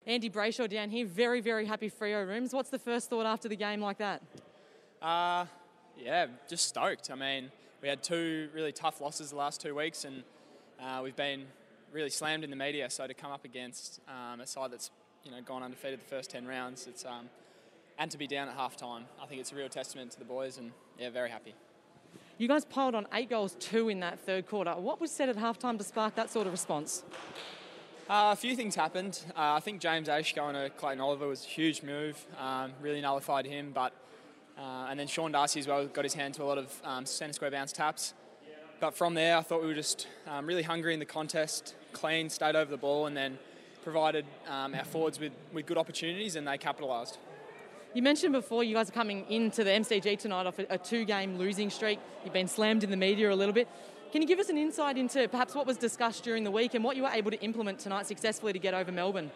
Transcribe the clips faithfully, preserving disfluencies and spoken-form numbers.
Andy Brayshaw down here, very, very happy Freo rooms. What's the first thought after the game like that? Uh, yeah, just stoked. I mean, we had two really tough losses the last two weeks and uh, we've been really slammed in the media, so to come up against um, a side that's you know gone undefeated the first ten rounds, it's um, and to be down at half time, I think it's a real testament to the boys and yeah, very happy. You guys piled on eight goals, two in that third quarter. What was said at halftime to spark that sort of response? Uh, a few things happened. Uh, I think James Aish going to Clayton Oliver was a huge move, um, really nullified him, but uh, and then Sean Darcy as well got his hand to a lot of um, centre square bounce taps. But from there, I thought we were just um, really hungry in the contest, clean, stayed over the ball, and then provided um, our forwards with, with good opportunities, and they capitalised. You mentioned before you guys are coming into the M C G tonight off a, a two-game losing streak. You've been slammed in the media a little bit. Can you give us an insight into perhaps what was discussed during the week and what you were able to implement tonight successfully to get over Melbourne?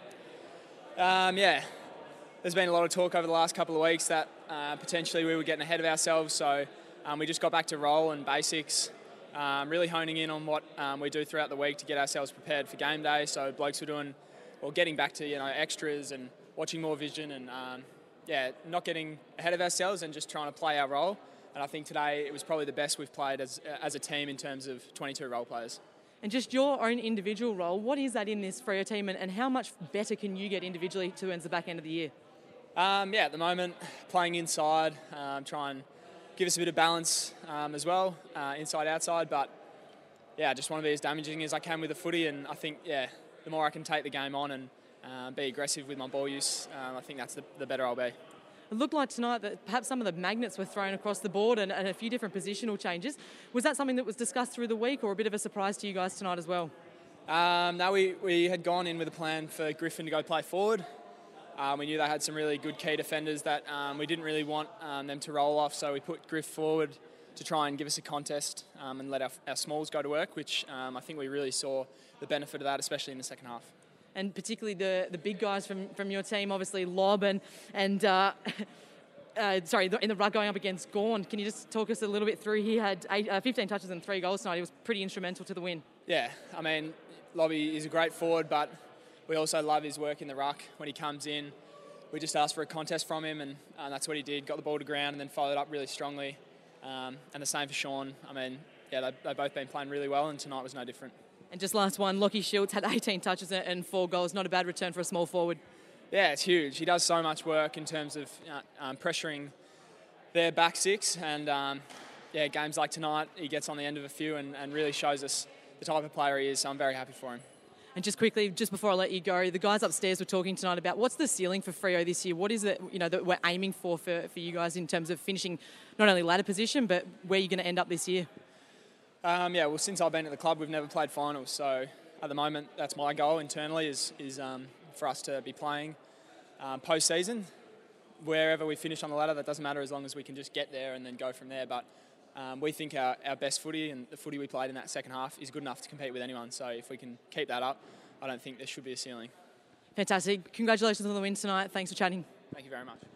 Um, yeah, there's been a lot of talk over the last couple of weeks that uh, potentially we were getting ahead of ourselves, so um, we just got back to roll and basics. Um, really honing in on what um, we do throughout the week to get ourselves prepared for game day. So blokes were doing, well, getting back to you know extras and watching more vision and um, yeah, not getting ahead of ourselves and just trying to play our role. And I think today it was probably the best we've played as as a team in terms of twenty-two role players. And just your own individual role, what is that in this Freo team, and, and how much better can you get individually towards the back end of the year? Um, yeah, at the moment, playing inside, um, try and give us a bit of balance um, as well, uh, inside, outside. But yeah, I just want to be as damaging as I can with the footy. And I think, yeah, the more I can take the game on and uh, be aggressive with my ball use, um, I think that's the, the better I'll be. It looked like tonight that perhaps some of the magnets were thrown across the board and, and a few different positional changes. Was that something that was discussed through the week or a bit of a surprise to you guys tonight as well? Um, no, we, we had gone in with a plan for Griffin to go play forward. Um, we knew they had some really good key defenders that um, we didn't really want um, them to roll off, so we put Griff forward to try and give us a contest um, and let our, our smalls go to work, which um, I think we really saw the benefit of that, especially in the second half. And particularly the, the big guys from, from your team, obviously Lob and, and uh, uh, sorry, in the rug going up against Gawn. Can you just talk us a little bit through? He had eight, uh, fifteen touches and three goals tonight. He was pretty instrumental to the win. Yeah, I mean, Lobby is a great forward, but we also love his work in the ruck when he comes in. We just asked for a contest from him, and uh, that's what he did. Got the ball to ground and then followed up really strongly. Um, and the same for Sean. I mean, yeah, they, they've both been playing really well, and tonight was no different. And just last one, Lockie Shields had eighteen touches and four goals. Not a bad return for a small forward. Yeah, it's huge. He does so much work in terms of uh, um, pressuring their back six. And, um, yeah, games like tonight, he gets on the end of a few and, and really shows us the type of player he is. So I'm very happy for him. And just quickly, just before I let you go, the guys upstairs were talking tonight about what's the ceiling for Freo this year? What is it, you know, that we're aiming for, for for you guys in terms of finishing not only ladder position, but where you're going to end up this year? Um, yeah, well, since I've been at the club, we've never played finals. So at the moment, that's my goal internally is is um, for us to be playing um, post-season. Wherever we finish on the ladder, that doesn't matter as long as we can just get there and then go from there. But Um, we think our, our best footy and the footy we played in that second half is good enough to compete with anyone. So if we can keep that up, I don't think there should be a ceiling. Fantastic. Congratulations on the win tonight. Thanks for chatting. Thank you very much.